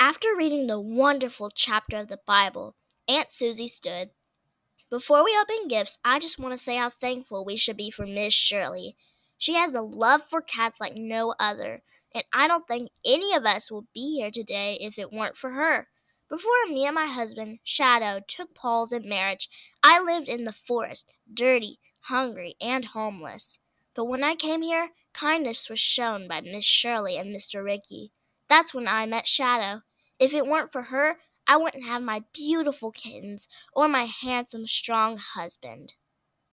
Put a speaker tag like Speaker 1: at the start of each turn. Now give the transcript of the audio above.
Speaker 1: After reading the wonderful chapter of the Bible, Aunt Susie stood. Before we open gifts, I just want to say how thankful we should be for Miss Shirley. She has a love for cats like no other, and I don't think any of us would be here today if it weren't for her. Before me and my husband, Shadow, took Paul's in marriage, I lived in the forest, dirty, hungry, and homeless. But when I came here, kindness was shown by Miss Shirley and Mr. Ricky. That's when I met Shadow. If it weren't for her, I wouldn't have my beautiful kittens or my handsome, strong husband.